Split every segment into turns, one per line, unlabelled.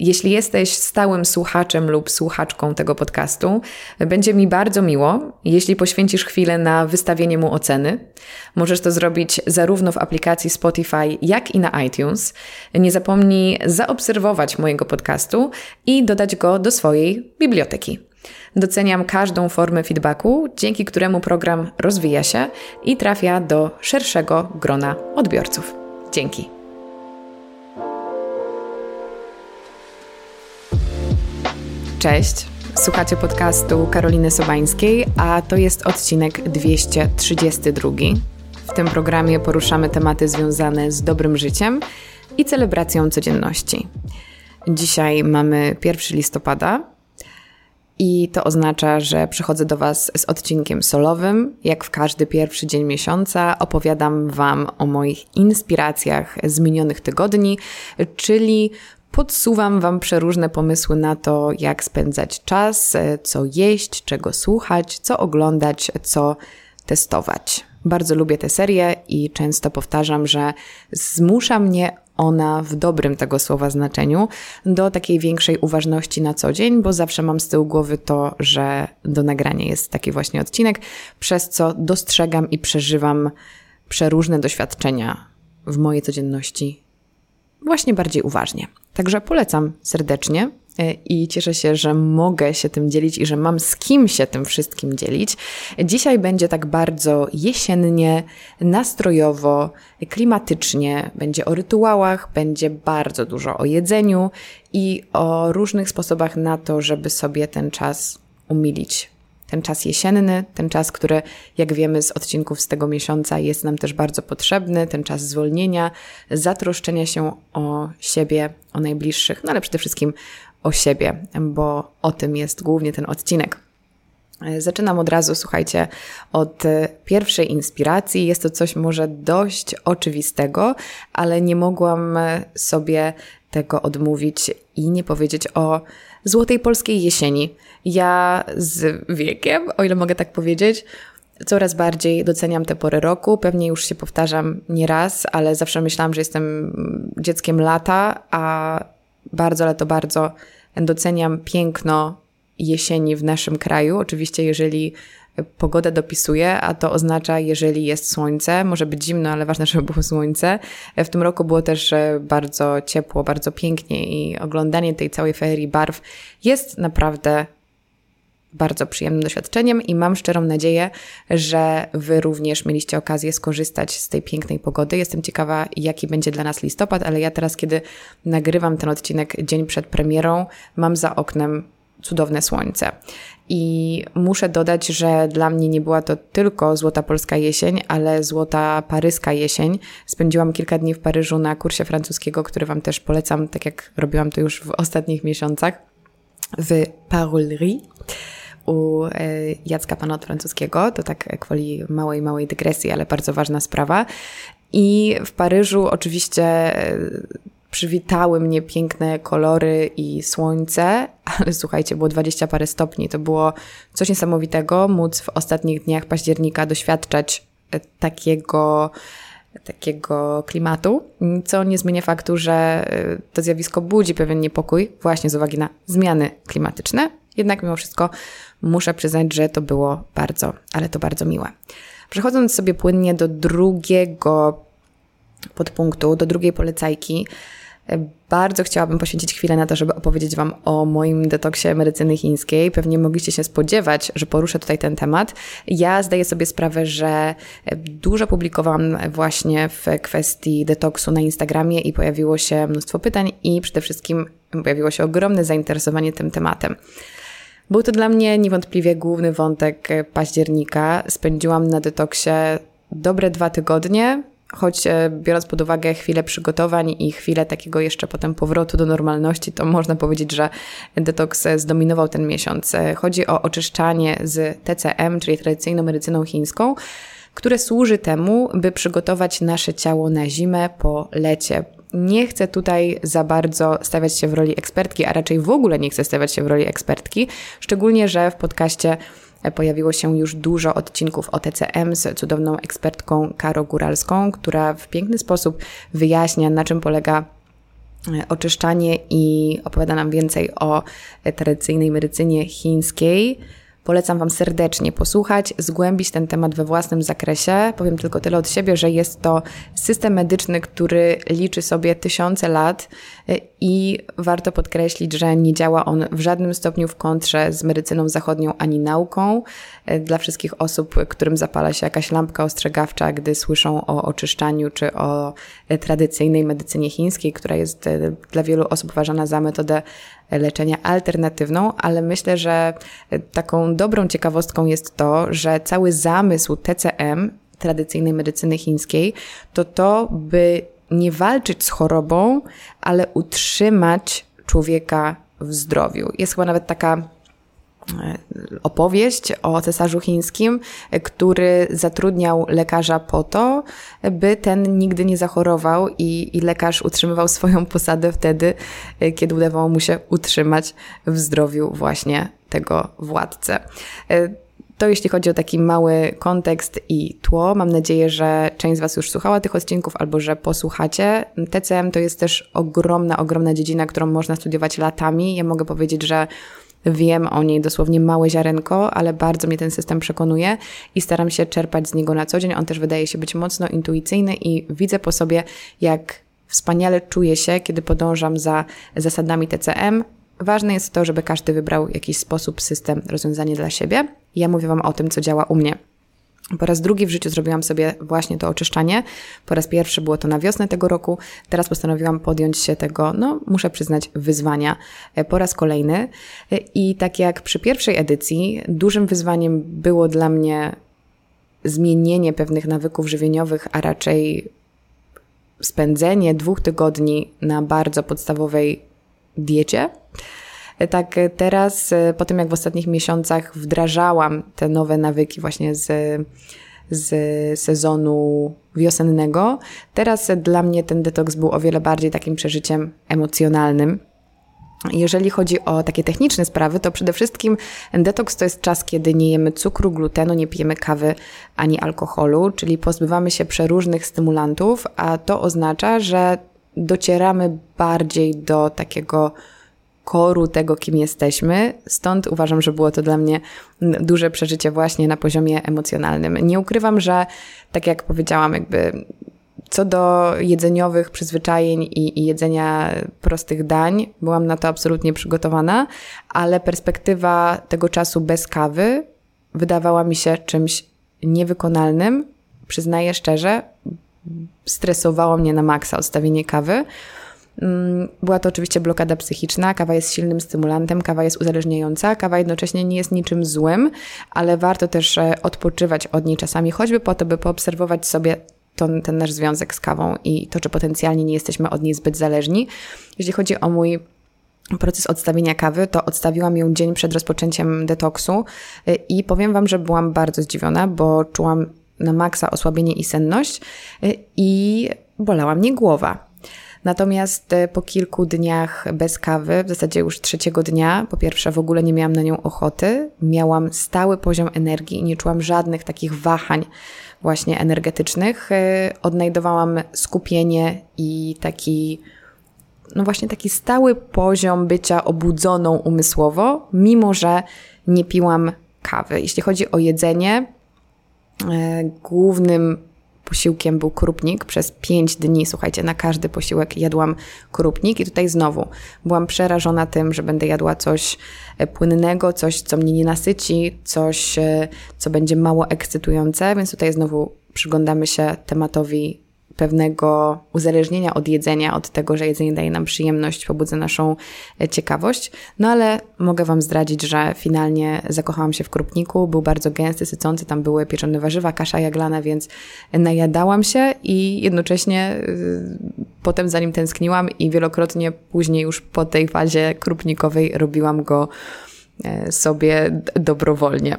Jeśli jesteś stałym słuchaczem lub słuchaczką tego podcastu, będzie mi bardzo miło, jeśli poświęcisz chwilę na wystawienie mu oceny. Możesz to zrobić zarówno w aplikacji Spotify, jak i na iTunes. Nie zapomnij zaobserwować mojego podcastu i dodać go do swojej biblioteki. Doceniam każdą formę feedbacku, dzięki któremu program rozwija się i trafia do szerszego grona odbiorców. Dzięki. Cześć, słuchacie podcastu Karoliny Sobańskiej, a to jest odcinek 232. W tym programie poruszamy tematy związane z dobrym życiem i celebracją codzienności. Dzisiaj mamy 1 listopada i to oznacza, że przychodzę do Was z odcinkiem solowym. Jak w każdy pierwszy dzień miesiąca opowiadam Wam o moich inspiracjach z minionych tygodni, czyli podsuwam Wam przeróżne pomysły na to, jak spędzać czas, co jeść, czego słuchać, co oglądać, co testować. Bardzo lubię tę serię i często powtarzam, że zmusza mnie ona w dobrym tego słowa znaczeniu do takiej większej uważności na co dzień, bo zawsze mam z tyłu głowy to, że do nagrania jest taki właśnie odcinek, przez co dostrzegam i przeżywam przeróżne doświadczenia w mojej codzienności właśnie bardziej uważnie. Także polecam serdecznie i cieszę się, że mogę się tym dzielić i że mam z kim się tym wszystkim dzielić. Dzisiaj będzie tak bardzo jesiennie, nastrojowo, klimatycznie. Będzie o rytuałach, będzie bardzo dużo o jedzeniu i o różnych sposobach na to, żeby sobie ten czas umilić. Ten czas jesienny, ten czas, który, jak wiemy z odcinków z tego miesiąca, jest nam też bardzo potrzebny, ten czas zwolnienia, zatroszczenia się o siebie, o najbliższych, no ale przede wszystkim o siebie, bo o tym jest głównie ten odcinek. Zaczynam od razu, słuchajcie, od pierwszej inspiracji. Jest to coś może dość oczywistego, ale nie mogłam sobie tego odmówić i nie powiedzieć o złotej polskiej jesieni. Ja z wiekiem, o ile mogę tak powiedzieć, coraz bardziej doceniam tę porę roku. Pewnie już się powtarzam nieraz, ale zawsze myślałam, że jestem dzieckiem lata, a bardzo doceniam piękno jesieni w naszym kraju. Oczywiście jeżeli pogoda dopisuje, a to oznacza, jeżeli jest słońce, może być zimno, ale ważne, żeby było słońce. W tym roku było też bardzo ciepło, bardzo pięknie i oglądanie tej całej feerii barw jest naprawdę bardzo przyjemnym doświadczeniem i mam szczerą nadzieję, że Wy również mieliście okazję skorzystać z tej pięknej pogody. Jestem ciekawa, jaki będzie dla nas listopad, ale ja teraz, kiedy nagrywam ten odcinek dzień przed premierą, mam za oknem cudowne słońce. I muszę dodać, że dla mnie nie była to tylko złota polska jesień, ale złota paryska jesień. Spędziłam kilka dni w Paryżu na kursie francuskiego, który Wam też polecam, tak jak robiłam to już w ostatnich miesiącach, w Parlerie u Jacka Pana od francuskiego. To tak gwoli małej dygresji, ale bardzo ważna sprawa. I w Paryżu oczywiście przywitały mnie piękne kolory i słońce, ale słuchajcie, było 20 parę stopni. To coś niesamowitego móc w ostatnich dniach października doświadczać takiego klimatu, co nie zmienia faktu, że to zjawisko budzi pewien niepokój właśnie z uwagi na zmiany klimatyczne. Jednak mimo wszystko muszę przyznać, że to było bardzo miłe. Przechodząc sobie płynnie do drugiego podpunktu, do drugiej polecajki, bardzo chciałabym poświęcić chwilę na to, żeby opowiedzieć Wam o moim detoksie medycyny chińskiej. Pewnie mogliście się spodziewać, że poruszę tutaj ten temat. Ja zdaję sobie sprawę, że dużo publikowałam właśnie w kwestii detoksu na Instagramie i pojawiło się mnóstwo pytań i przede wszystkim pojawiło się ogromne zainteresowanie tym tematem. Był to dla mnie niewątpliwie główny wątek października. Spędziłam na detoksie dobre 2 tygodnie, choć biorąc pod uwagę chwilę przygotowań i chwilę takiego jeszcze potem powrotu do normalności, to można powiedzieć, że detoks zdominował ten miesiąc. Chodzi o oczyszczanie z TCM, czyli tradycyjną medycyną chińską, które służy temu, by przygotować nasze ciało na zimę po lecie. Nie chcę tutaj za bardzo stawiać się w roli ekspertki, a raczej w ogóle nie chcę stawiać się w roli ekspertki, szczególnie, że w podcaście pojawiło się już dużo odcinków o TCM z cudowną ekspertką Karą Góralską, która w piękny sposób wyjaśnia, na czym polega oczyszczanie i opowiada nam więcej o tradycyjnej medycynie chińskiej. Polecam Wam serdecznie posłuchać, zgłębić ten temat we własnym zakresie. Powiem tylko tyle od siebie, że jest to system medyczny, który liczy sobie tysiące lat i warto podkreślić, że nie działa on w żadnym stopniu w kontrze z medycyną zachodnią ani nauką. Dla wszystkich osób, którym zapala się jakaś lampka ostrzegawcza, gdy słyszą o oczyszczaniu czy o tradycyjnej medycynie chińskiej, która jest dla wielu osób uważana za metodę leczenia alternatywną, ale myślę, że taką dobrą ciekawostką jest to, że cały zamysł TCM, tradycyjnej medycyny chińskiej, to by nie walczyć z chorobą, ale utrzymać człowieka w zdrowiu. Jest chyba nawet taka opowieść o cesarzu chińskim, który zatrudniał lekarza po to, by ten nigdy nie zachorował i lekarz utrzymywał swoją posadę wtedy, kiedy udawało mu się utrzymać w zdrowiu właśnie tego władcę. To jeśli chodzi o taki mały kontekst i tło. Mam nadzieję, że część z Was już słuchała tych odcinków albo że posłuchacie. TCM to jest też ogromna dziedzina, którą można studiować latami. Ja mogę powiedzieć, że wiem o niej dosłownie małe ziarenko, ale bardzo mnie ten system przekonuje i staram się czerpać z niego na co dzień. On też wydaje się być mocno intuicyjny i widzę po sobie, jak wspaniale czuję się, kiedy podążam za zasadami TCM. Ważne jest to, żeby każdy wybrał jakiś sposób, system, rozwiązanie dla siebie. Ja mówię Wam o tym, co działa u mnie. Po raz drugi w życiu zrobiłam sobie właśnie to oczyszczanie. Po raz pierwszy było to na wiosnę tego roku. Teraz postanowiłam podjąć się tego, muszę przyznać, wyzwania po raz kolejny. I tak jak przy pierwszej edycji, dużym wyzwaniem było dla mnie zmienienie pewnych nawyków żywieniowych, a raczej spędzenie 2 tygodni na bardzo podstawowej diecie. Tak teraz, po tym jak w ostatnich miesiącach wdrażałam te nowe nawyki właśnie z sezonu wiosennego, teraz dla mnie ten detoks był o wiele bardziej takim przeżyciem emocjonalnym. Jeżeli chodzi o takie techniczne sprawy, to przede wszystkim detoks to jest czas, kiedy nie jemy cukru, glutenu, nie pijemy kawy ani alkoholu, czyli pozbywamy się przeróżnych stymulantów, a to oznacza, że docieramy bardziej do takiego koru tego, kim jesteśmy. Stąd uważam, że było to dla mnie duże przeżycie właśnie na poziomie emocjonalnym. Nie ukrywam, że tak jak powiedziałam, co do jedzeniowych przyzwyczajeń i jedzenia prostych dań, byłam na to absolutnie przygotowana, ale perspektywa tego czasu bez kawy wydawała mi się czymś niewykonalnym. Przyznaję szczerze, stresowało mnie na maksa odstawienie kawy. Była to oczywiście blokada psychiczna, kawa jest silnym stymulantem, kawa jest uzależniająca, kawa jednocześnie nie jest niczym złym, ale warto też odpoczywać od niej czasami, choćby po to, by poobserwować sobie ten nasz związek z kawą i to, czy potencjalnie nie jesteśmy od niej zbyt zależni. Jeśli chodzi o mój proces odstawienia kawy, to odstawiłam ją dzień przed rozpoczęciem detoksu i powiem Wam, że byłam bardzo zdziwiona, bo czułam na maksa osłabienie i senność i bolała mnie głowa. Natomiast po kilku dniach bez kawy, w zasadzie już 3. dnia, po pierwsze w ogóle nie miałam na nią ochoty, miałam stały poziom energii i nie czułam żadnych takich wahań właśnie energetycznych. Odnajdowałam skupienie i taki stały poziom bycia obudzoną umysłowo, mimo że nie piłam kawy. Jeśli chodzi o jedzenie, głównym posiłkiem był krupnik. Przez 5 dni, słuchajcie, na każdy posiłek jadłam krupnik i tutaj znowu byłam przerażona tym, że będę jadła coś płynnego, coś, co mnie nie nasyci, coś, co będzie mało ekscytujące, więc tutaj znowu przyglądamy się tematowi pewnego uzależnienia od jedzenia, od tego, że jedzenie daje nam przyjemność, pobudza naszą ciekawość. No ale mogę Wam zdradzić, że finalnie zakochałam się w krupniku. Był bardzo gęsty, sycący, tam były pieczone warzywa, kasza jaglana, więc najadałam się i jednocześnie potem za nim tęskniłam i wielokrotnie później już po tej fazie krupnikowej robiłam go sobie dobrowolnie.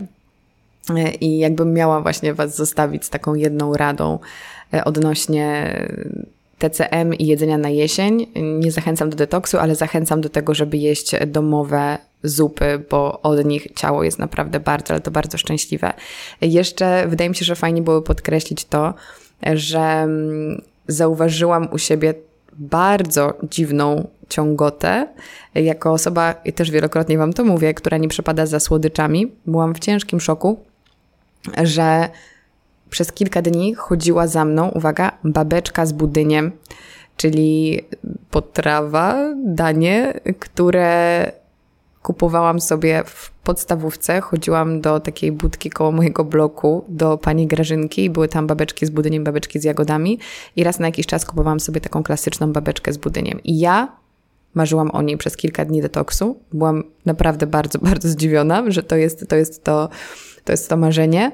I jakbym miała właśnie Was zostawić z taką jedną radą odnośnie TCM i jedzenia na jesień. Nie zachęcam do detoksu, ale zachęcam do tego, żeby jeść domowe zupy, bo od nich ciało jest naprawdę bardzo, ale to bardzo szczęśliwe. Jeszcze wydaje mi się, że fajnie byłoby podkreślić to, że zauważyłam u siebie bardzo dziwną ciągotę. Jako osoba, i też wielokrotnie Wam to mówię, która nie przepada za słodyczami, byłam w ciężkim szoku, że przez kilka dni chodziła za mną, uwaga, babeczka z budyniem, czyli potrawa, danie, które kupowałam sobie w podstawówce. Chodziłam do takiej budki koło mojego bloku, do pani Grażynki i były tam babeczki z budyniem, babeczki z jagodami i raz na jakiś czas kupowałam sobie taką klasyczną babeczkę z budyniem. I ja marzyłam o niej przez kilka dni detoksu. Byłam naprawdę bardzo, bardzo zdziwiona, że to jest to marzenie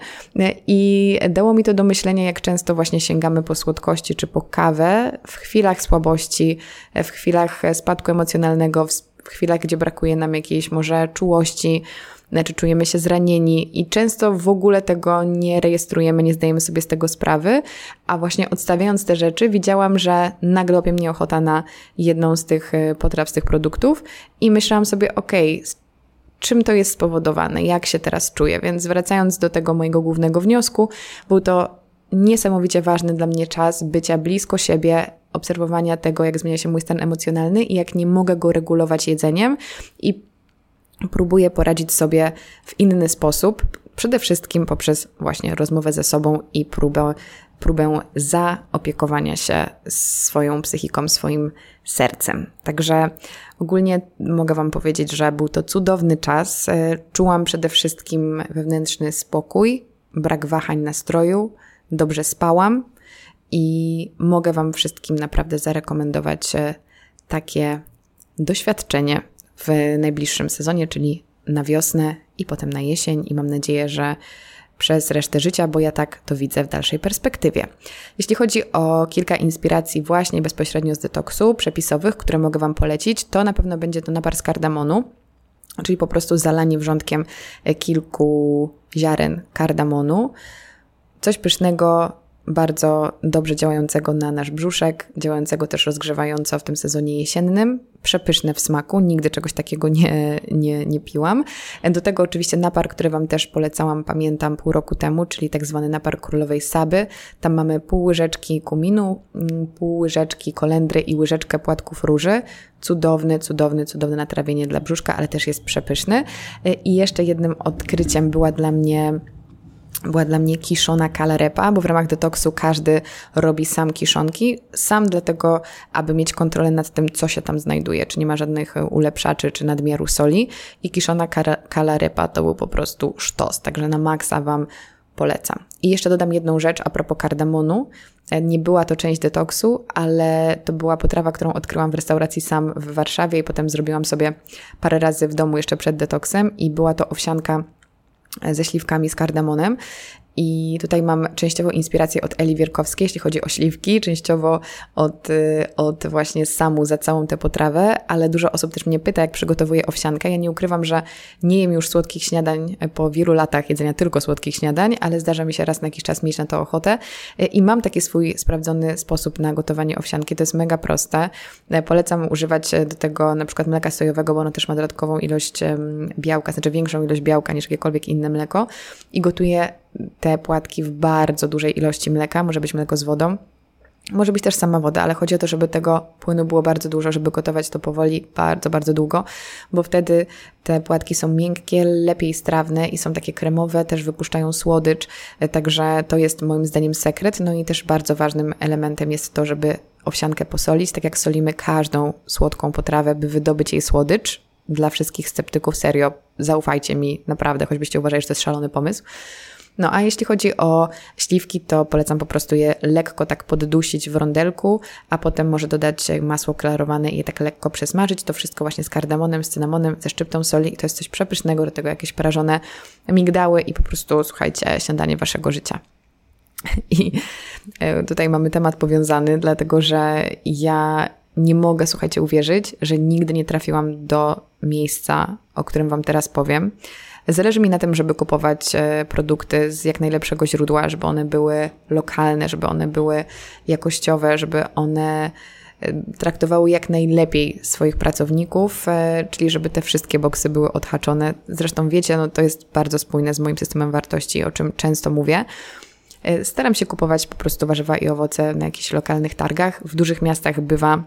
i dało mi to do myślenia, jak często właśnie sięgamy po słodkości czy po kawę w chwilach słabości, w chwilach spadku emocjonalnego, w chwilach, gdzie brakuje nam jakiejś może czułości, czy czujemy się zranieni i często w ogóle tego nie rejestrujemy, nie zdajemy sobie z tego sprawy, a właśnie odstawiając te rzeczy widziałam, że nagle łapie mnie ochota na jedną z tych potraw, z tych produktów i myślałam sobie, okej, czym to jest spowodowane, jak się teraz czuję, więc wracając do tego mojego głównego wniosku, był to niesamowicie ważny dla mnie czas bycia blisko siebie, obserwowania tego, jak zmienia się mój stan emocjonalny i jak nie mogę go regulować jedzeniem i próbuję poradzić sobie w inny sposób, przede wszystkim poprzez właśnie rozmowę ze sobą i próbę zaopiekowania się swoją psychiką, swoim sercem. Także ogólnie mogę Wam powiedzieć, że był to cudowny czas. Czułam przede wszystkim wewnętrzny spokój, brak wahań nastroju, dobrze spałam i mogę Wam wszystkim naprawdę zarekomendować takie doświadczenie w najbliższym sezonie, czyli na wiosnę i potem na jesień i mam nadzieję, że przez resztę życia, bo ja tak to widzę w dalszej perspektywie. Jeśli chodzi o kilka inspiracji właśnie bezpośrednio z detoksu przepisowych, które mogę Wam polecić, to na pewno będzie to napar z kardamonu, czyli po prostu zalanie wrzątkiem kilku ziaren kardamonu. Coś pysznego, bardzo dobrze działającego na nasz brzuszek, działającego też rozgrzewająco w tym sezonie jesiennym. Przepyszne w smaku, nigdy czegoś takiego nie piłam. Do tego oczywiście napar, który Wam też polecałam, pamiętam, pół roku temu, czyli tak zwany napar królowej Saby. Tam mamy pół łyżeczki kuminu, pół łyżeczki kolendry i łyżeczkę płatków róży. Cudowne natrawienie dla brzuszka, ale też jest przepyszny. I jeszcze jednym odkryciem była dla mnie kiszona kalarepa, bo w ramach detoksu każdy robi sam kiszonki. Sam dlatego, aby mieć kontrolę nad tym, co się tam znajduje, czy nie ma żadnych ulepszaczy, czy nadmiaru soli. I kiszona kalarepa to był po prostu sztos, także na maksa Wam polecam. I jeszcze dodam jedną rzecz a propos kardamonu. Nie była to część detoksu, ale to była potrawa, którą odkryłam w restauracji Sam w Warszawie i potem zrobiłam sobie parę razy w domu jeszcze przed detoksem i była to owsianka ze śliwkami z kardamonem. I tutaj mam częściowo inspirację od Eli Wierkowskiej, jeśli chodzi o śliwki, częściowo od właśnie Samu za całą tę potrawę, ale dużo osób też mnie pyta, jak przygotowuję owsiankę. Ja nie ukrywam, że nie jem już słodkich śniadań po wielu latach jedzenia tylko słodkich śniadań, ale zdarza mi się raz na jakiś czas mieć na to ochotę i mam taki swój sprawdzony sposób na gotowanie owsianki. To jest mega proste. Polecam używać do tego na przykład mleka sojowego, bo ono też ma dodatkową ilość białka, znaczy większą ilość białka niż jakiekolwiek inne mleko i gotuję te płatki w bardzo dużej ilości mleka, może być mleko z wodą, może być też sama woda, ale chodzi o to, żeby tego płynu było bardzo dużo, żeby gotować to powoli bardzo, bardzo długo, bo wtedy te płatki są miękkie, lepiej strawne i są takie kremowe, też wypuszczają słodycz, także to jest moim zdaniem sekret. No i też bardzo ważnym elementem jest to, żeby owsiankę posolić, tak jak solimy każdą słodką potrawę, by wydobyć jej słodycz. Dla wszystkich sceptyków, serio, zaufajcie mi, naprawdę, choćbyście uważali, że to jest szalony pomysł. No a jeśli chodzi o śliwki, to polecam po prostu je lekko tak poddusić w rondelku, a potem może dodać masło klarowane i je tak lekko przesmażyć. To wszystko właśnie z kardamonem, z cynamonem, ze szczyptą soli i to jest coś przepysznego, do tego jakieś prażone migdały i po prostu, słuchajcie, śniadanie waszego życia. I tutaj mamy temat powiązany, dlatego że ja nie mogę, słuchajcie, uwierzyć, że nigdy nie trafiłam do miejsca, o którym Wam teraz powiem. Zależy mi na tym, żeby kupować produkty z jak najlepszego źródła, żeby one były lokalne, żeby one były jakościowe, żeby one traktowały jak najlepiej swoich pracowników, czyli żeby te wszystkie boksy były odhaczone. Zresztą wiecie, no to jest bardzo spójne z moim systemem wartości, o czym często mówię. Staram się kupować po prostu warzywa i owoce na jakichś lokalnych targach. W dużych miastach bywa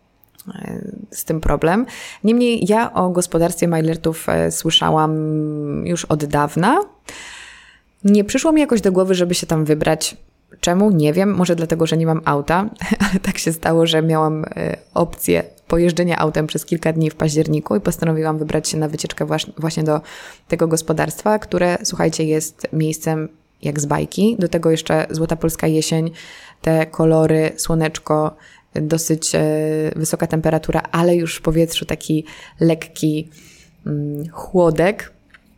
z tym problem. Niemniej ja o gospodarstwie Majlertów słyszałam już od dawna. Nie przyszło mi jakoś do głowy, żeby się tam wybrać. Czemu? Nie wiem. Może dlatego, że nie mam auta, ale tak się stało, że miałam opcję pojeżdżenia autem przez kilka dni w październiku i postanowiłam wybrać się na wycieczkę właśnie do tego gospodarstwa, które, słuchajcie, jest miejscem jak z bajki. Do tego jeszcze złota polska jesień, te kolory, słoneczko, dosyć wysoka temperatura, ale już w powietrzu taki lekki chłodek.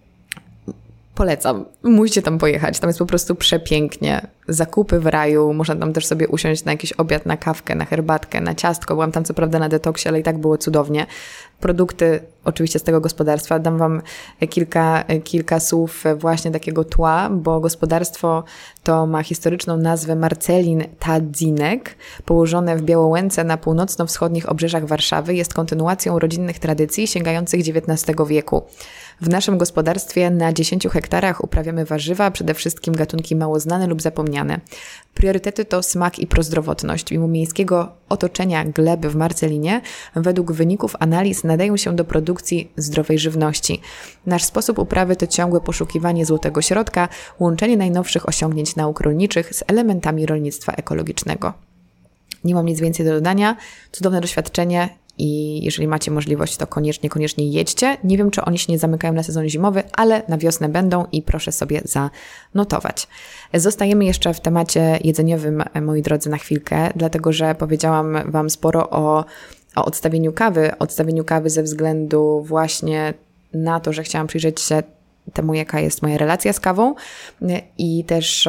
Polecam. Musicie tam pojechać. Tam jest po prostu przepięknie. Zakupy w raju. Można tam też sobie usiąść na jakiś obiad, na kawkę, na herbatkę, na ciastko. Byłam tam co prawda na detoksie, ale i tak było cudownie. Produkty oczywiście z tego gospodarstwa. Dam Wam kilka słów właśnie takiego tła, bo gospodarstwo to ma historyczną nazwę Marcelin Tadzinek. Położone w Białołęce na północno-wschodnich obrzeżach Warszawy. Jest kontynuacją rodzinnych tradycji sięgających XIX wieku. W naszym gospodarstwie na 10 hektarach uprawiamy warzywa, przede wszystkim gatunki mało znane lub zapomniane. Priorytety to smak i prozdrowotność. Mimo miejskiego otoczenia gleby w Marcelinie, według wyników analiz nadają się do produkcji zdrowej żywności. Nasz sposób uprawy to ciągłe poszukiwanie złotego środka, łączenie najnowszych osiągnięć nauk rolniczych z elementami rolnictwa ekologicznego. Nie mam nic więcej do dodania. Cudowne doświadczenie. I jeżeli macie możliwość, to koniecznie jedźcie. Nie wiem, czy oni się nie zamykają na sezon zimowy, ale na wiosnę będą i proszę sobie zanotować. Zostajemy jeszcze w temacie jedzeniowym, moi drodzy, na chwilkę, dlatego że powiedziałam Wam sporo o odstawieniu kawy. Odstawieniu kawy ze względu właśnie na to, że chciałam przyjrzeć się temu, jaka jest moja relacja z kawą i też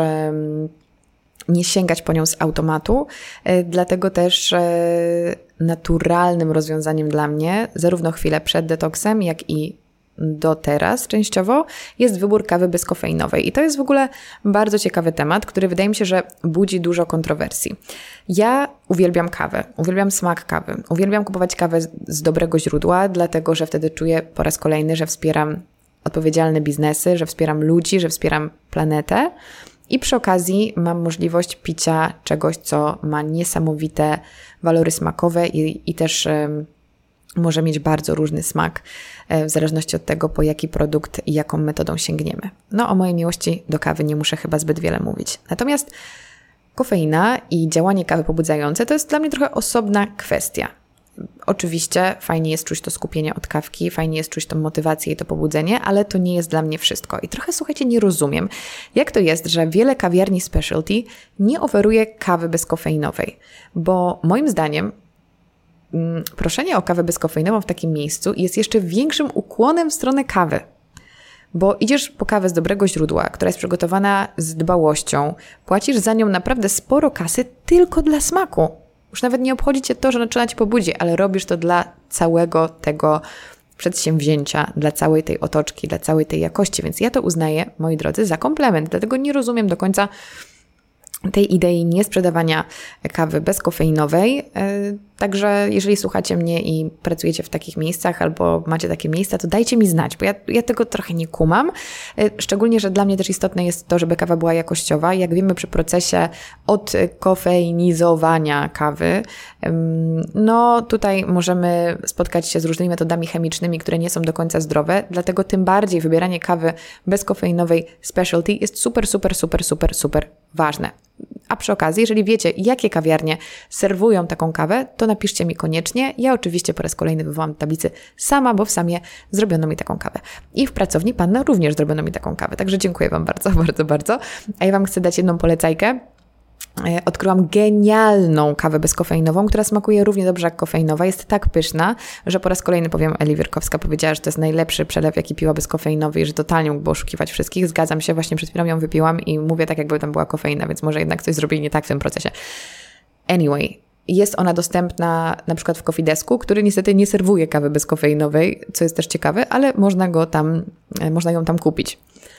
nie sięgać po nią z automatu. Dlatego też naturalnym rozwiązaniem dla mnie, zarówno chwilę przed detoksem, jak i do teraz częściowo, jest wybór kawy bezkofeinowej. I to jest w ogóle bardzo ciekawy temat, który wydaje mi się, że budzi dużo kontrowersji. Ja uwielbiam kawę, uwielbiam smak kawy, uwielbiam kupować kawę z dobrego źródła, dlatego że wtedy czuję po raz kolejny, że wspieram odpowiedzialne biznesy, że wspieram ludzi, że wspieram planetę. I przy okazji mam możliwość picia czegoś, co ma niesamowite walory smakowe i też może mieć bardzo różny smak w zależności od tego, po jaki produkt i jaką metodą sięgniemy. No, o mojej miłości do kawy nie muszę chyba zbyt wiele mówić. Natomiast kofeina i działanie kawy pobudzające to jest dla mnie trochę osobna kwestia. Oczywiście fajnie jest czuć to skupienie od kawki, fajnie jest czuć tą motywację i to pobudzenie, ale to nie jest dla mnie wszystko. I trochę, słuchajcie, nie rozumiem, jak to jest, że wiele kawiarni specialty nie oferuje kawy bezkofeinowej. Bo moim zdaniem proszenie o kawę bezkofeinową w takim miejscu jest jeszcze większym ukłonem w stronę kawy. Bo idziesz po kawę z dobrego źródła, która jest przygotowana z dbałością, płacisz za nią naprawdę sporo kasy tylko dla smaku. Już nawet nie obchodzi Cię to, że zaczyna Cię pobudzi, ale robisz to dla całego tego przedsięwzięcia, dla całej tej otoczki, dla całej tej jakości. Więc ja to uznaję, moi drodzy, za komplement. Dlatego nie rozumiem do końca tej idei niesprzedawania kawy bezkofeinowej. Także jeżeli słuchacie mnie i pracujecie w takich miejscach albo macie takie miejsca, to dajcie mi znać, bo ja tego trochę nie kumam. Szczególnie, że dla mnie też istotne jest to, żeby kawa była jakościowa. Jak wiemy, przy procesie odkofeinizowania kawy, no tutaj możemy spotkać się z różnymi metodami chemicznymi, które nie są do końca zdrowe, dlatego tym bardziej wybieranie kawy bezkofeinowej specialty jest super ważne. A przy okazji, jeżeli wiecie, jakie kawiarnie serwują taką kawę, to napiszcie mi koniecznie. Ja oczywiście po raz kolejny wywołam tablicy sama, bo w Samie zrobiono mi taką kawę. I w pracowni Panna również zrobiono mi taką kawę. Także dziękuję Wam bardzo. A ja Wam chcę dać jedną polecajkę. Odkryłam genialną kawę bezkofeinową, która smakuje równie dobrze jak kofeinowa. Jest tak pyszna, że po raz kolejny powiem, Eli Wierkowska powiedziała, że to jest najlepszy przelew, jaki piła bezkofeinowy i że totalnie mógłby oszukiwać wszystkich. Zgadzam się, właśnie przed chwilą ją wypiłam i mówię tak, jakby tam była kofeina, więc może jednak coś zrobili nie tak w tym procesie. Anyway, jest ona dostępna na przykład w Coffee Desku, który niestety nie serwuje kawy bezkofeinowej, co jest też ciekawe, ale można ją tam kupić.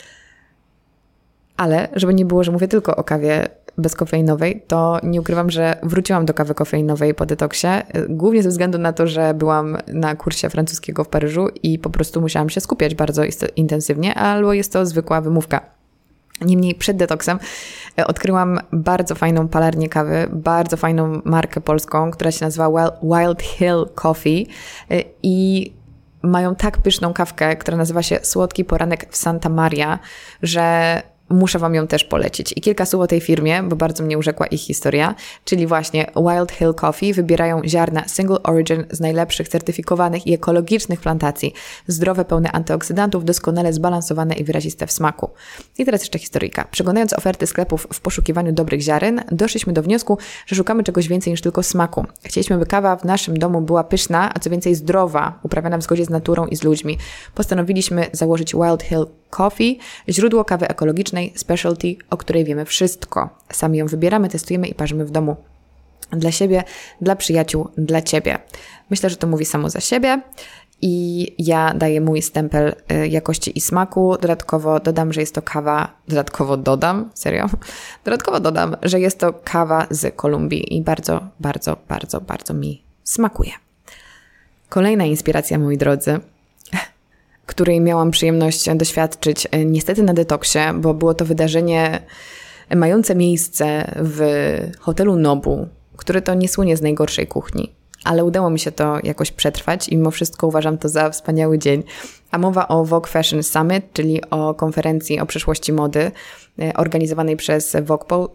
Ale, żeby nie było, że mówię tylko o kawie bezkofeinowej, to nie ukrywam, że wróciłam do kawy kofeinowej po detoksie, głównie ze względu na to, że byłam na kursie francuskiego w Paryżu i po prostu musiałam się skupiać bardzo intensywnie, albo jest to zwykła wymówka. Niemniej przed detoksem odkryłam bardzo fajną palarnię kawy, bardzo fajną markę polską, która się nazywa Wild Hill Coffee i mają tak pyszną kawkę, która nazywa się Słodki Poranek w Santa Maria, że muszę Wam ją też polecić. I kilka słów o tej firmie, bo bardzo mnie urzekła ich historia, czyli właśnie Wild Hill Coffee wybierają ziarna single origin z najlepszych certyfikowanych i ekologicznych plantacji. Zdrowe, pełne antyoksydantów, doskonale zbalansowane i wyraziste w smaku. I teraz jeszcze historyjka. Przeglądając oferty sklepów w poszukiwaniu dobrych ziaren, doszliśmy do wniosku, że szukamy czegoś więcej niż tylko smaku. Chcieliśmy, by kawa w naszym domu była pyszna, a co więcej zdrowa, uprawiana w zgodzie z naturą i z ludźmi. Postanowiliśmy założyć Wild Hill Coffee, źródło kawy ekologicznej, specialty, o której wiemy wszystko. Sami ją wybieramy, testujemy i parzymy w domu. Dla siebie, dla przyjaciół, dla Ciebie. Myślę, że to mówi samo za siebie i ja daję mój stempel jakości i smaku. Dodatkowo dodam, że jest to kawa, Dodatkowo dodam, że jest to kawa z Kolumbii i bardzo, bardzo, bardzo, bardzo mi smakuje. Kolejna inspiracja, moi drodzy, której miałam przyjemność doświadczyć niestety na detoksie, bo było to wydarzenie mające miejsce w hotelu Nobu, który to nie słynie z najgorszej kuchni. Ale udało mi się to jakoś przetrwać i mimo wszystko uważam to za wspaniały dzień. A mowa o Vogue Fashion Summit, czyli o konferencji o przyszłości mody organizowanej przez Vogue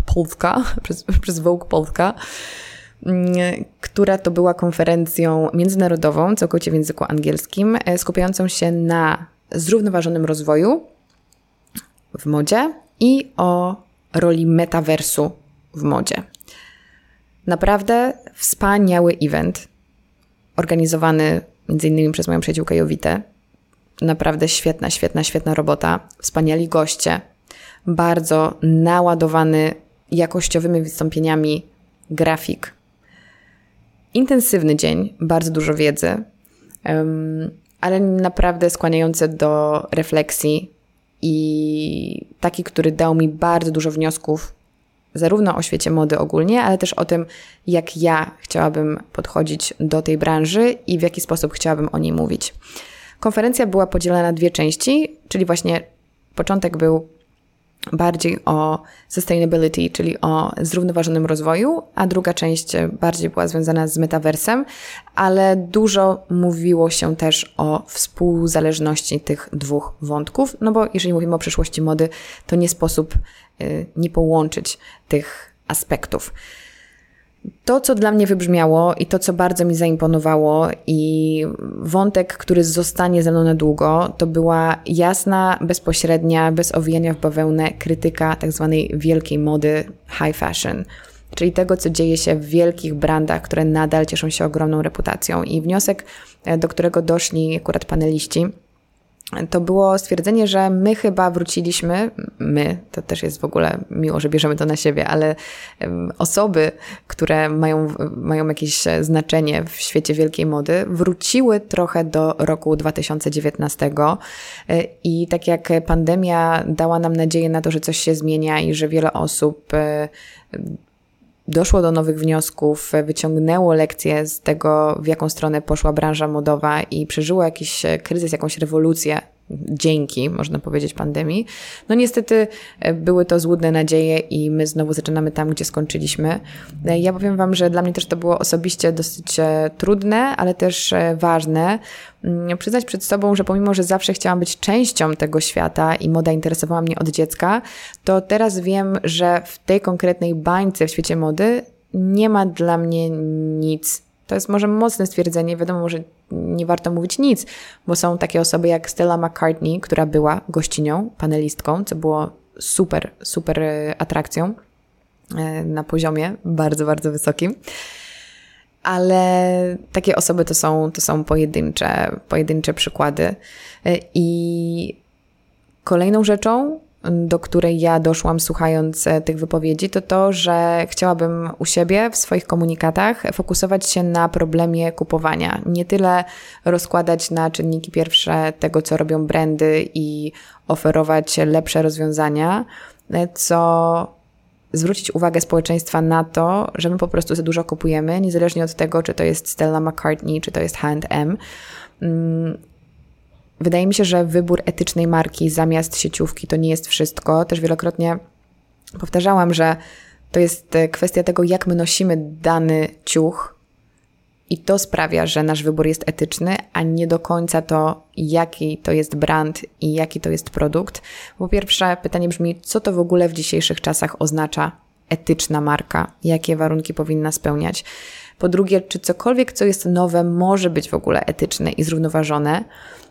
Polska, która to była konferencją międzynarodową, całkowicie w języku angielskim, skupiającą się na zrównoważonym rozwoju w modzie i o roli metaversu w modzie. Naprawdę wspaniały event, organizowany m.in. przez moją przyjaciółkę Jowitę. Naprawdę świetna robota. Wspaniali goście. Bardzo naładowany jakościowymi wystąpieniami grafik. Intensywny dzień, bardzo dużo wiedzy, ale naprawdę skłaniający do refleksji i taki, który dał mi bardzo dużo wniosków zarówno o świecie mody ogólnie, ale też o tym, jak ja chciałabym podchodzić do tej branży i w jaki sposób chciałabym o niej mówić. Konferencja była podzielona na dwie części, czyli właśnie początek był bardziej o sustainability, czyli o zrównoważonym rozwoju, a druga część bardziej była związana z metaversem, ale dużo mówiło się też o współzależności tych dwóch wątków, no bo jeżeli mówimy o przyszłości mody, to nie sposób nie połączyć tych aspektów. To, co dla mnie wybrzmiało i to, co bardzo mi zaimponowało i wątek, który zostanie ze mną na długo, to była jasna, bezpośrednia, bez owijania w bawełnę krytyka tak zwanej wielkiej mody high fashion, czyli tego, co dzieje się w wielkich brandach, które nadal cieszą się ogromną reputacją. I wniosek, do którego doszli akurat paneliści, to było stwierdzenie, że my chyba wróciliśmy, to też jest w ogóle miło, że bierzemy to na siebie, ale osoby, które mają jakieś znaczenie w świecie wielkiej mody, wróciły trochę do roku 2019 i tak jak pandemia dała nam nadzieję na to, że coś się zmienia i że wiele osób doszło do nowych wniosków, wyciągnęło lekcje z tego, w jaką stronę poszła branża modowa i przeżyło jakiś kryzys, jakąś rewolucję dzięki, można powiedzieć, pandemii. No niestety były to złudne nadzieje i my znowu zaczynamy tam, gdzie skończyliśmy. Ja powiem Wam, że dla mnie też to było osobiście dosyć trudne, ale też ważne. Przyznać przed sobą, że pomimo, że zawsze chciałam być częścią tego świata i moda interesowała mnie od dziecka, to teraz wiem, że w tej konkretnej bańce w świecie mody nie ma dla mnie nic. To jest może mocne stwierdzenie, wiadomo, że nie warto mówić nic, bo są takie osoby jak Stella McCartney, która była gościnią, panelistką, co było super atrakcją na poziomie bardzo, bardzo wysokim. Ale takie osoby to są pojedyncze przykłady. I kolejną rzeczą, do której ja doszłam słuchając tych wypowiedzi, to to, że chciałabym u siebie w swoich komunikatach fokusować się na problemie kupowania. Nie tyle rozkładać na czynniki pierwsze tego, co robią brandy i oferować lepsze rozwiązania, co zwrócić uwagę społeczeństwa na to, że my po prostu za dużo kupujemy, niezależnie od tego, czy to jest Stella McCartney, czy to jest H&M. Wydaje mi się, że wybór etycznej marki zamiast sieciówki to nie jest wszystko. Też wielokrotnie powtarzałam, że to jest kwestia tego, jak my nosimy dany ciuch i to sprawia, że nasz wybór jest etyczny, a nie do końca to, jaki to jest brand i jaki to jest produkt. Po pierwsze, pytanie brzmi, co to w ogóle w dzisiejszych czasach oznacza etyczna marka? Jakie warunki powinna spełniać? Po drugie, czy cokolwiek, co jest nowe, może być w ogóle etyczne i zrównoważone?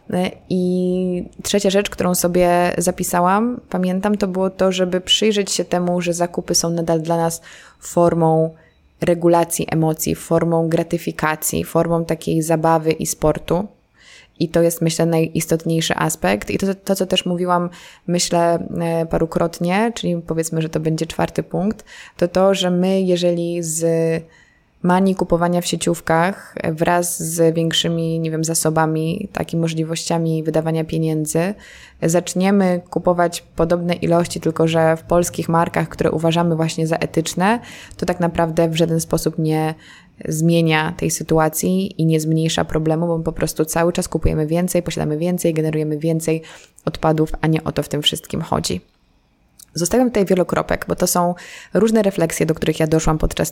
I trzecia rzecz, którą sobie zapisałam, pamiętam, to było to, żeby przyjrzeć się temu, że zakupy są nadal dla nas formą regulacji emocji, formą gratyfikacji, formą takiej zabawy i sportu. I to jest, myślę, najistotniejszy aspekt. I to, co też mówiłam, myślę, parukrotnie, czyli powiedzmy, że to będzie 4. punkt, to, że my, jeżeli z manii kupowania w sieciówkach wraz z większymi, nie wiem, zasobami, takimi możliwościami wydawania pieniędzy, zaczniemy kupować podobne ilości, tylko że w polskich markach, które uważamy właśnie za etyczne, to tak naprawdę w żaden sposób nie zmienia tej sytuacji i nie zmniejsza problemu, bo po prostu cały czas kupujemy więcej, posiadamy więcej, generujemy więcej odpadów, a nie o to w tym wszystkim chodzi. Zostawiam tutaj wielokropek, bo to są różne refleksje, do których ja doszłam podczas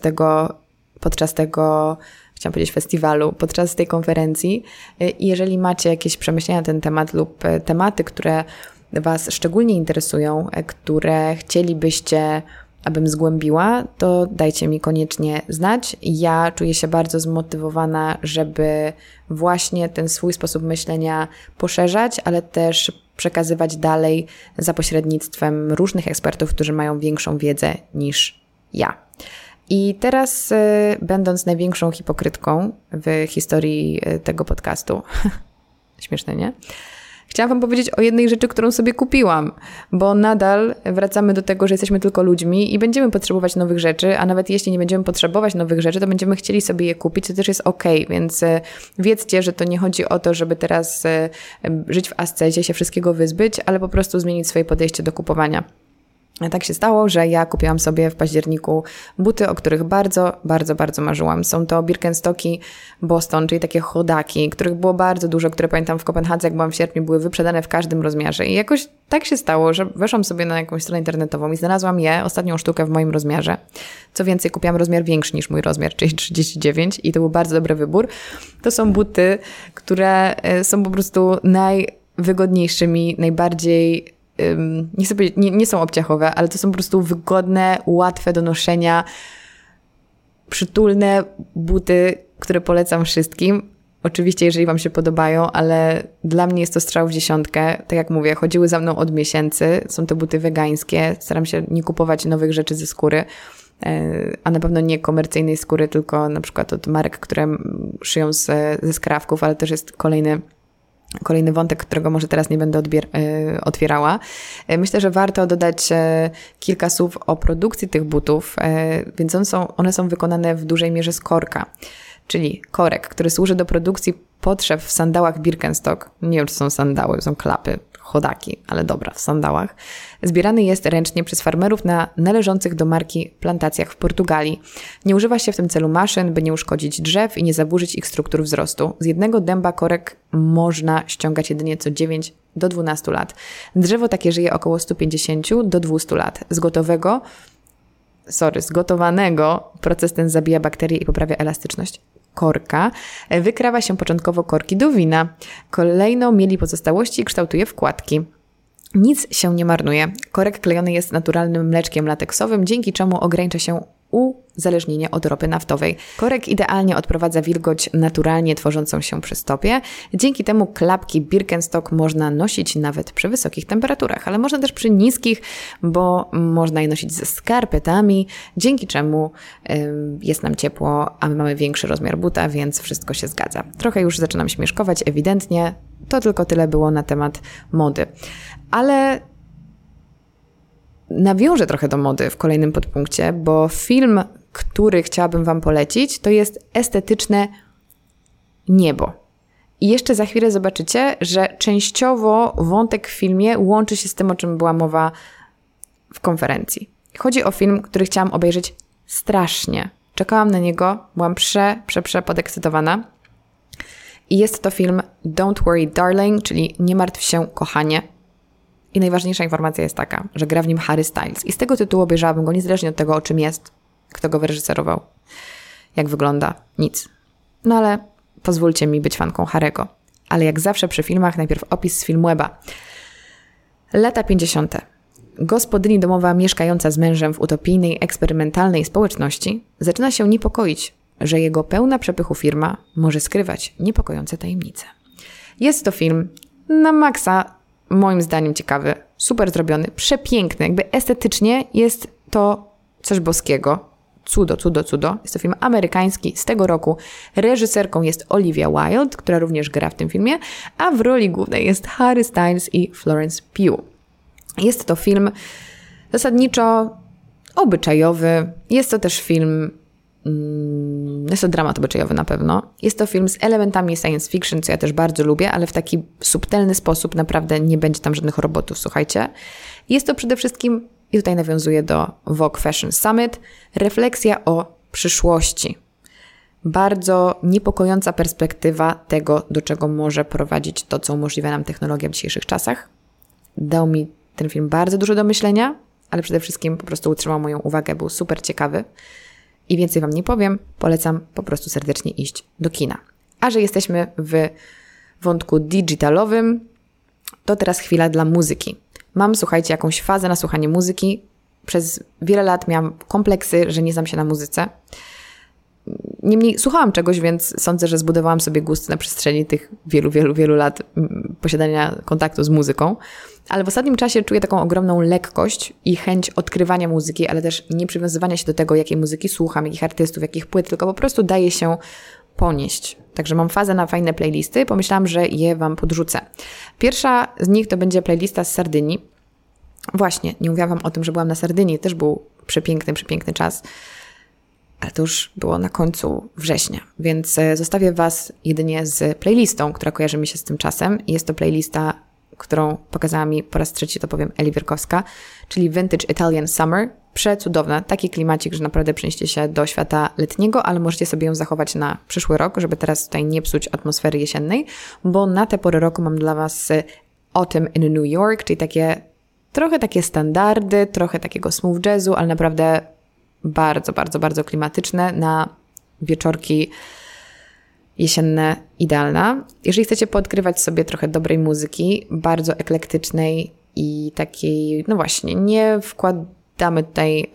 tego, chciałam powiedzieć festiwalu, podczas tej konferencji. I jeżeli macie jakieś przemyślenia na ten temat lub tematy, które Was szczególnie interesują, które chcielibyście, abym zgłębiła, to dajcie mi koniecznie znać. Ja czuję się bardzo zmotywowana, żeby właśnie ten swój sposób myślenia poszerzać, ale też przekazywać dalej za pośrednictwem różnych ekspertów, którzy mają większą wiedzę niż ja. I teraz, będąc największą hipokrytką w historii tego podcastu, śmieszne, nie? Chciałam Wam powiedzieć o jednej rzeczy, którą sobie kupiłam, bo nadal wracamy do tego, że jesteśmy tylko ludźmi i będziemy potrzebować nowych rzeczy, a nawet jeśli nie będziemy potrzebować nowych rzeczy, to będziemy chcieli sobie je kupić, to też jest okej, więc wiedzcie, że to nie chodzi o to, żeby teraz żyć w ascezie, się wszystkiego wyzbyć, ale po prostu zmienić swoje podejście do kupowania. Tak się stało, że ja kupiłam sobie w październiku buty, o których bardzo, bardzo, bardzo marzyłam. Są to Birkenstocki Boston, czyli takie chodaki, których było bardzo dużo, które pamiętam w Kopenhadze, jak byłam w sierpniu, były wyprzedane w każdym rozmiarze. I jakoś tak się stało, że weszłam sobie na jakąś stronę internetową i znalazłam ostatnią sztukę w moim rozmiarze. Co więcej, kupiłam rozmiar większy niż mój rozmiar, czyli 39 i to był bardzo dobry wybór. To są buty, które są po prostu najwygodniejszymi, najbardziej nie chcę powiedzieć, nie są obciachowe, ale to są po prostu wygodne, łatwe do noszenia, przytulne buty, które polecam wszystkim. Oczywiście, jeżeli Wam się podobają, ale dla mnie jest to strzał w dziesiątkę. Tak jak mówię, chodziły za mną od miesięcy. Są to buty wegańskie. Staram się nie kupować nowych rzeczy ze skóry, a na pewno nie komercyjnej skóry, tylko na przykład od marek, które szyją ze skrawków, ale też jest kolejny wątek, którego może teraz nie będę otwierała. Myślę, że warto dodać kilka słów o produkcji tych butów, więc one są wykonane w dużej mierze z korka, czyli korek, który służy do produkcji potrzeb w sandałach Birkenstock. Nie wiem, czy są sandały, są klapy, chodaki, ale dobra, w sandałach. Zbierany jest ręcznie przez farmerów na należących do marki plantacjach w Portugalii. Nie używa się w tym celu maszyn, by nie uszkodzić drzew i nie zaburzyć ich struktur wzrostu. Z jednego dęba korek można ściągać jedynie co 9 do 12 lat. Drzewo takie żyje około 150 do 200 lat. Zgotowanego proces ten zabija bakterie i poprawia elastyczność korka. Wykrawa się początkowo korki do wina. Kolejno mieli pozostałości i kształtuje wkładki. Nic się nie marnuje. Korek klejony jest naturalnym mleczkiem lateksowym, dzięki czemu ogranicza się uzależnienie od ropy naftowej. Korek idealnie odprowadza wilgoć naturalnie tworzącą się przy stopie. Dzięki temu klapki Birkenstock można nosić nawet przy wysokich temperaturach, ale można też przy niskich, bo można je nosić ze skarpetami, dzięki czemu jest nam ciepło, a my mamy większy rozmiar buta, więc wszystko się zgadza. Trochę już zaczynam śmieszkować, ewidentnie. To tylko tyle było na temat mody. Ale nawiążę trochę do mody w kolejnym podpunkcie, bo film, który chciałabym Wam polecić, to jest Estetyczne niebo. I jeszcze za chwilę zobaczycie, że częściowo wątek w filmie łączy się z tym, o czym była mowa w konferencji. Chodzi o film, który chciałam obejrzeć strasznie. Czekałam na niego, byłam podekscytowana. I jest to film Don't Worry Darling, czyli Nie martw się, kochanie. I najważniejsza informacja jest taka, że gra w nim Harry Styles. I z tego tytułu obejrzałabym go niezależnie od tego, o czym jest, kto go wyreżyserował, jak wygląda, nic. No ale pozwólcie mi być fanką Harry'ego. Ale jak zawsze przy filmach, najpierw opis z Filmweba. Lata 50. Gospodyni domowa mieszkająca z mężem w utopijnej, eksperymentalnej społeczności zaczyna się niepokoić, że jego pełna przepychu firma może skrywać niepokojące tajemnice. Jest to film na maksa, moim zdaniem ciekawy, super zrobiony, przepiękny, jakby estetycznie jest to coś boskiego. Cudo, cudo, cudo. Jest to film amerykański z tego roku. Reżyserką jest Olivia Wilde, która również gra w tym filmie, a w roli głównej jest Harry Styles i Florence Pugh. Jest to film zasadniczo obyczajowy. Jest to też film, jest to dramat obyczajowy na pewno. Jest to film z elementami science fiction, co ja też bardzo lubię, ale w taki subtelny sposób, naprawdę nie będzie tam żadnych robotów, słuchajcie. Jest to przede wszystkim, i tutaj nawiązuję do Vogue Fashion Summit, refleksja o przyszłości. Bardzo niepokojąca perspektywa tego, do czego może prowadzić to, co umożliwia nam technologia w dzisiejszych czasach. Dał mi ten film bardzo dużo do myślenia, ale przede wszystkim po prostu utrzymał moją uwagę, był super ciekawy. I więcej wam nie powiem, polecam po prostu serdecznie iść do kina. A że jesteśmy w wątku digitalowym, to teraz chwila dla muzyki. Mam, słuchajcie, jakąś fazę na słuchanie muzyki. Przez wiele lat miałam kompleksy, że nie znam się na muzyce. Niemniej słuchałam czegoś, więc sądzę, że zbudowałam sobie gust na przestrzeni tych wielu lat posiadania kontaktu z muzyką. Ale w ostatnim czasie czuję taką ogromną lekkość i chęć odkrywania muzyki, ale też nie przywiązywania się do tego, jakiej muzyki słucham, jakich artystów, jakich płyt, tylko po prostu daję się ponieść. Także mam fazę na fajne playlisty, pomyślałam, że je wam podrzucę. Pierwsza z nich to będzie playlista z Sardynii. Właśnie, nie mówiłam wam o tym, że byłam na Sardynii, też był przepiękny czas, ale to już było na końcu września, więc zostawię was jedynie z playlistą, która kojarzy mi się z tym czasem. Jest to playlista, którą pokazała mi po raz trzeci, to powiem, Eli Wierkowska, czyli Vintage Italian Summer. Przecudowna, taki klimacik, że naprawdę przenieście się do świata letniego, ale możecie sobie ją zachować na przyszły rok, żeby teraz tutaj nie psuć atmosfery jesiennej, bo na tę porę roku mam dla was Autumn in New York, czyli trochę takie standardy, trochę takiego smooth jazzu, ale naprawdę bardzo klimatyczne na wieczorki jesienne idealna. Jeżeli chcecie poodkrywać sobie trochę dobrej muzyki, bardzo eklektycznej i takiej, no właśnie, nie wkładamy tutaj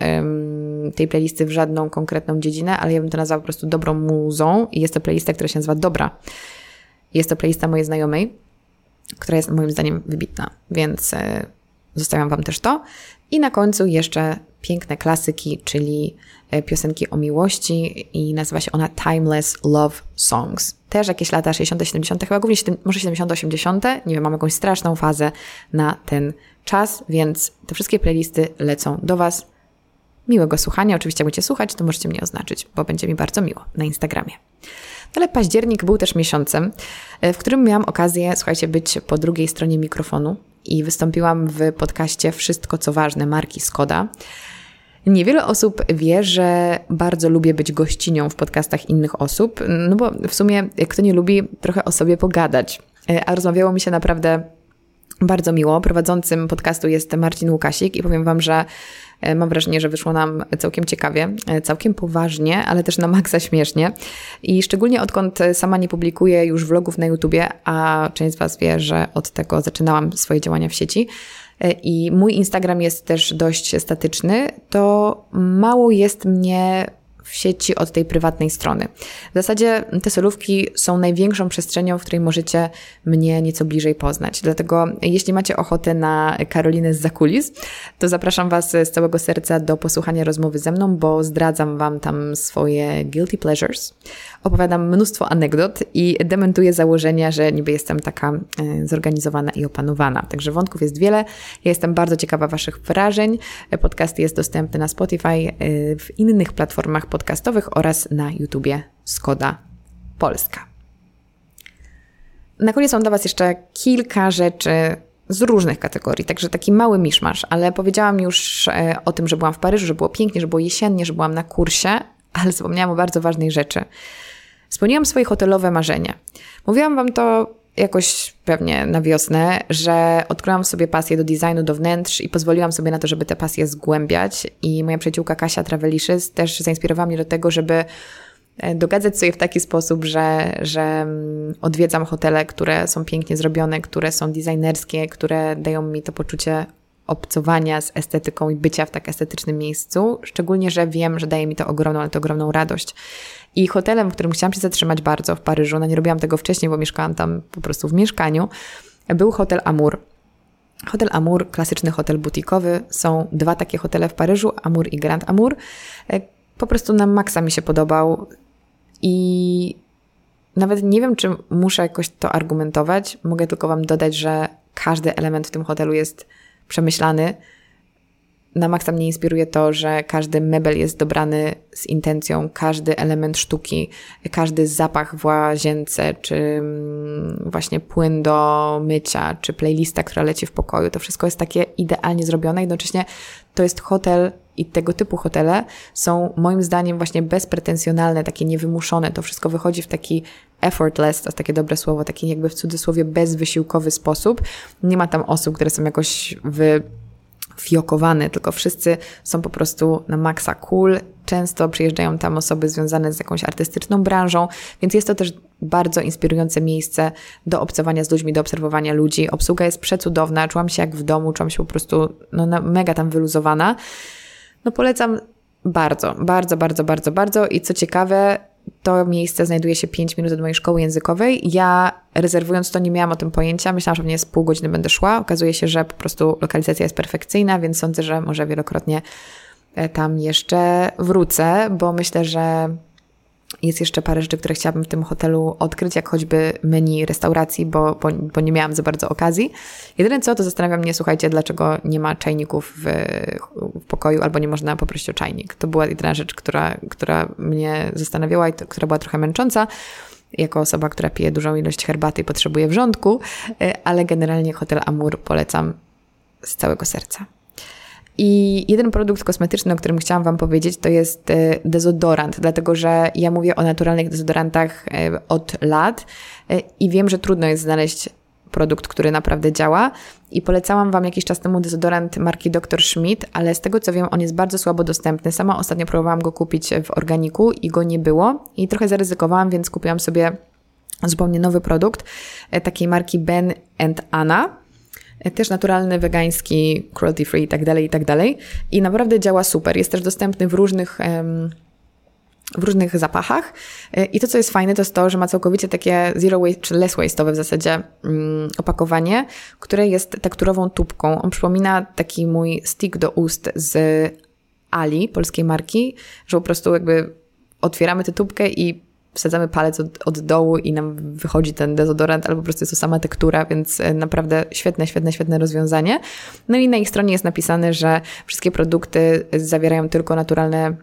tej playlisty w żadną konkretną dziedzinę, ale ja bym to nazwała po prostu dobrą muzą i jest to playlista, która się nazywa Dobra. Jest to playlista mojej znajomej, która jest moim zdaniem wybitna, więc zostawiam wam też to. I na końcu jeszcze piękne klasyki, czyli piosenki o miłości i nazywa się ona Timeless Love Songs. Też jakieś lata 60., 70., chyba głównie może 70., 80., nie wiem, mam jakąś straszną fazę na ten czas, więc te wszystkie playlisty lecą do was. Miłego słuchania. Oczywiście jak będziecie słuchać, to możecie mnie oznaczyć, bo będzie mi bardzo miło na Instagramie. Ale październik był też miesiącem, w którym miałam okazję, słuchajcie, być po drugiej stronie mikrofonu i wystąpiłam w podcaście Wszystko co ważne marki Skoda. Niewiele osób wie, że bardzo lubię być gościnią w podcastach innych osób, no bo w sumie kto nie lubi trochę o sobie pogadać, a rozmawiało mi się naprawdę bardzo miło. Prowadzącym podcastu jest Marcin Łukasik i powiem wam, że mam wrażenie, że wyszło nam całkiem ciekawie, całkiem poważnie, ale też na maksa śmiesznie. I szczególnie odkąd sama nie publikuję już vlogów na YouTubie, a część z was wie, że od tego zaczynałam swoje działania w sieci i mój Instagram jest też dość statyczny, to mało jest mnie w sieci od tej prywatnej strony. W zasadzie te solówki są największą przestrzenią, w której możecie mnie nieco bliżej poznać. Dlatego jeśli macie ochotę na Karolinę zza kulis, to zapraszam was z całego serca do posłuchania rozmowy ze mną, bo zdradzam wam tam swoje guilty pleasures. Opowiadam mnóstwo anegdot i dementuję założenia, że niby jestem taka zorganizowana i opanowana. Także wątków jest wiele. Ja jestem bardzo ciekawa waszych wrażeń. Podcast jest dostępny na Spotify, w innych platformach podcastowych oraz na YouTubie Skoda Polska. Na koniec mam dla was jeszcze kilka rzeczy z różnych kategorii, także taki mały miszmasz, ale powiedziałam już o tym, że byłam w Paryżu, że było pięknie, że było jesiennie, że byłam na kursie, ale zapomniałam o bardzo ważnej rzeczy. Spełniłam swoje hotelowe marzenie. Mówiłam wam to jakoś pewnie na wiosnę, że odkryłam w sobie pasję do designu, do wnętrz i pozwoliłam sobie na to, żeby te pasje zgłębiać. I moja przyjaciółka Kasia Travelicious też zainspirowała mnie do tego, żeby dogadzać sobie w taki sposób, że odwiedzam hotele, które są pięknie zrobione, które są designerskie, które dają mi to poczucie obcowania z estetyką i bycia w tak estetycznym miejscu. Szczególnie, że wiem, że daje mi to ogromną radość. I hotelem, w którym chciałam się zatrzymać bardzo w Paryżu, no nie robiłam tego wcześniej, bo mieszkałam tam po prostu w mieszkaniu, był hotel Amour. Hotel Amour, klasyczny hotel butikowy. Są 2 takie hotele w Paryżu, Amour i Grand Amour. Po prostu na maksa mi się podobał i nawet nie wiem, czy muszę jakoś to argumentować. Mogę tylko Wam dodać, że każdy element w tym hotelu jest przemyślany. Na maksa mnie inspiruje to, że każdy mebel jest dobrany z intencją, każdy element sztuki, każdy zapach w łazience, czy właśnie płyn do mycia, czy playlista, która leci w pokoju. To wszystko jest takie idealnie zrobione. Jednocześnie to jest hotel i tego typu hotele są moim zdaniem właśnie bezpretensjonalne, takie niewymuszone. To wszystko wychodzi w taki effortless, to jest takie dobre słowo, taki jakby w cudzysłowie bezwysiłkowy sposób. Nie ma tam osób, które są jakoś fiokowane, tylko wszyscy są po prostu na maksa cool. Często przyjeżdżają tam osoby związane z jakąś artystyczną branżą, więc jest to też bardzo inspirujące miejsce do obcowania z ludźmi, do obserwowania ludzi. Obsługa jest przecudowna, czułam się jak w domu, czułam się po prostu mega tam wyluzowana. No polecam bardzo i co ciekawe, to miejsce znajduje się 5 minut od mojej szkoły językowej. Ja rezerwując to nie miałam o tym pojęcia. Myślałam, że pewnie z pół godziny będę szła. Okazuje się, że po prostu lokalizacja jest perfekcyjna, więc sądzę, że może wielokrotnie tam jeszcze wrócę, bo myślę, że jest jeszcze parę rzeczy, które chciałabym w tym hotelu odkryć, jak choćby menu restauracji, bo nie miałam za bardzo okazji. Jedyne co, to zastanawia mnie, słuchajcie, dlaczego nie ma czajników w pokoju albo nie można poprosić o czajnik. To była jedyna rzecz, która mnie zastanawiała i która była trochę męcząca, jako osoba, która pije dużą ilość herbaty i potrzebuje wrzątku, ale generalnie hotel Amour polecam z całego serca. I jeden produkt kosmetyczny, o którym chciałam Wam powiedzieć, to jest dezodorant, dlatego że ja mówię o naturalnych dezodorantach od lat i wiem, że trudno jest znaleźć produkt, który naprawdę działa i polecałam Wam jakiś czas temu dezodorant marki Dr. Schmidt, ale z tego co wiem, on jest bardzo słabo dostępny. Sama ostatnio próbowałam go kupić w organiku i go nie było i trochę zaryzykowałam, więc kupiłam sobie zupełnie nowy produkt takiej marki Ben & Anna. Też naturalny, wegański, cruelty free i tak dalej. I naprawdę działa super. Jest też dostępny w różnych zapachach. I to, co jest fajne, to jest to, że ma całkowicie takie zero waste, czy less waste'owe w zasadzie opakowanie, które jest tekturową tubką. On przypomina taki mój stick do ust z Ali, polskiej marki, że po prostu jakby otwieramy tę tubkę i wsadzamy palec od dołu i nam wychodzi ten dezodorant, albo po prostu jest to sama tektura, więc naprawdę świetne rozwiązanie. No i na ich stronie jest napisane, że wszystkie produkty zawierają tylko naturalne,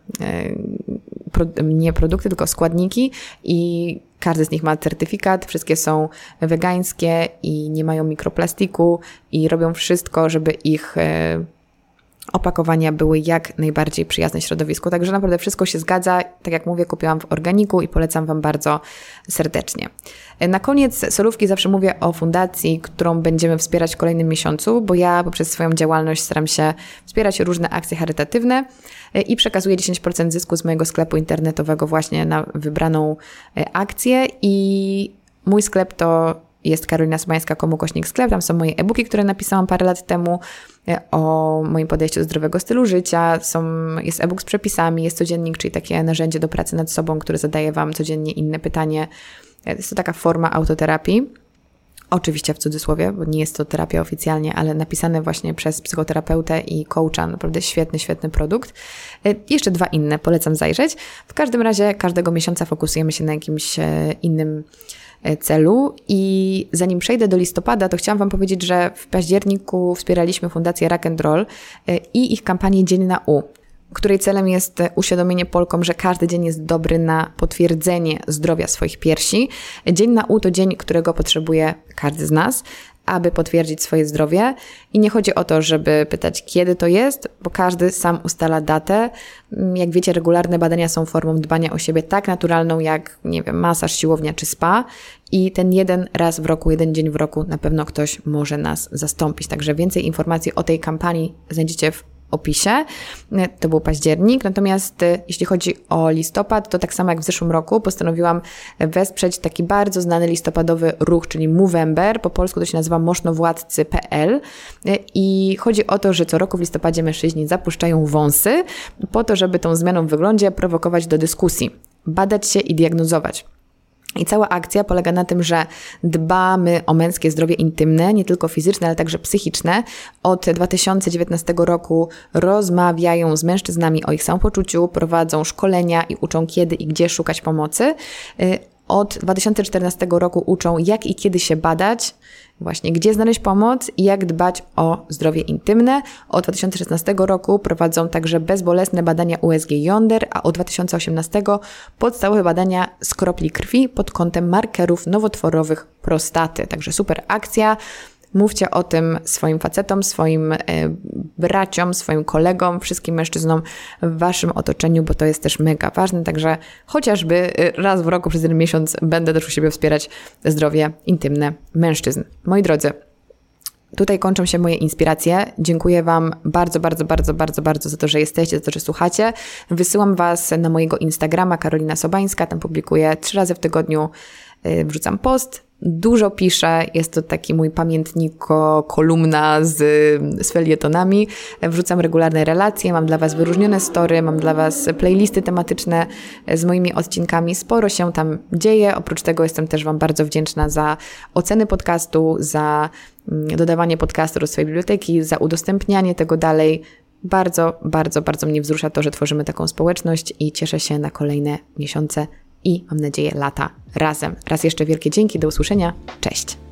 nie produkty, tylko składniki i każdy z nich ma certyfikat, wszystkie są wegańskie i nie mają mikroplastiku i robią wszystko, żeby ich opakowania były jak najbardziej przyjazne środowisku. Także naprawdę wszystko się zgadza. Tak jak mówię, kupiłam w organiku i polecam Wam bardzo serdecznie. Na koniec solówki zawsze mówię o fundacji, którą będziemy wspierać w kolejnym miesiącu, bo ja poprzez swoją działalność staram się wspierać różne akcje charytatywne i przekazuję 10% zysku z mojego sklepu internetowego właśnie na wybraną akcję i mój sklep to jest karolinasobańska.com/sklep. Tam są moje e-booki, które napisałam parę lat temu o moim podejściu do zdrowego stylu życia. Jest e-book z przepisami, jest codziennik, czyli takie narzędzie do pracy nad sobą, które zadaje Wam codziennie inne pytanie. Jest to taka forma autoterapii. Oczywiście w cudzysłowie, bo nie jest to terapia oficjalnie, ale napisane właśnie przez psychoterapeutę i coacha. Naprawdę świetny produkt. Jeszcze 2 inne, polecam zajrzeć. W każdym razie każdego miesiąca fokusujemy się na jakimś innym celu i zanim przejdę do listopada, to chciałam Wam powiedzieć, że w październiku wspieraliśmy Fundację Rock and Roll i ich kampanię Dzień na U. której celem jest uświadomienie Polkom, że każdy dzień jest dobry na potwierdzenie zdrowia swoich piersi. Dzień na U to dzień, którego potrzebuje każdy z nas, aby potwierdzić swoje zdrowie. I nie chodzi o to, żeby pytać, kiedy to jest, bo każdy sam ustala datę. Jak wiecie, regularne badania są formą dbania o siebie tak naturalną jak, masaż, siłownia czy spa. I ten jeden raz w roku, jeden dzień w roku na pewno ktoś może nas zastąpić. Także więcej informacji o tej kampanii znajdziecie w opisie. To był październik. Natomiast jeśli chodzi o listopad, to tak samo jak w zeszłym roku postanowiłam wesprzeć taki bardzo znany listopadowy ruch, czyli Movember. Po polsku to się nazywa mosztnowładcy.pl i chodzi o to, że co roku w listopadzie mężczyźni zapuszczają wąsy po to, żeby tą zmianą w wyglądzie prowokować do dyskusji, badać się i diagnozować. I cała akcja polega na tym, że dbamy o męskie zdrowie intymne, nie tylko fizyczne, ale także psychiczne. Od 2019 roku rozmawiają z mężczyznami o ich samopoczuciu, prowadzą szkolenia i uczą kiedy i gdzie szukać pomocy. Od 2014 roku uczą, jak i kiedy się badać, właśnie gdzie znaleźć pomoc i jak dbać o zdrowie intymne. Od 2016 roku prowadzą także bezbolesne badania USG Yonder, a od 2018 podstawowe badania z kropli krwi pod kątem markerów nowotworowych prostaty. Także super akcja. Mówcie o tym swoim facetom, swoim braciom, swoim kolegom, wszystkim mężczyznom w waszym otoczeniu, bo to jest też mega ważne. Także chociażby raz w roku przez 1 miesiąc będę też u siebie wspierać zdrowie intymne mężczyzn. Moi drodzy, tutaj kończą się moje inspiracje. Dziękuję wam bardzo, bardzo, bardzo, bardzo, bardzo za to, że jesteście, za to, że słuchacie. Wysyłam was na mojego Instagrama Karolina Sobańska. Tam publikuję 3 razy w tygodniu, wrzucam post. Dużo piszę, jest to taki mój pamiętnik, kolumna z felietonami. Wrzucam regularne relacje, mam dla was wyróżnione story, mam dla was playlisty tematyczne z moimi odcinkami. Sporo się tam dzieje. Oprócz tego jestem też wam bardzo wdzięczna za oceny podcastu, za dodawanie podcastu do swojej biblioteki, za udostępnianie tego dalej. Bardzo, bardzo, bardzo mnie wzrusza to, że tworzymy taką społeczność i cieszę się na kolejne miesiące i mam nadzieję lata razem. Raz jeszcze wielkie dzięki, do usłyszenia, cześć!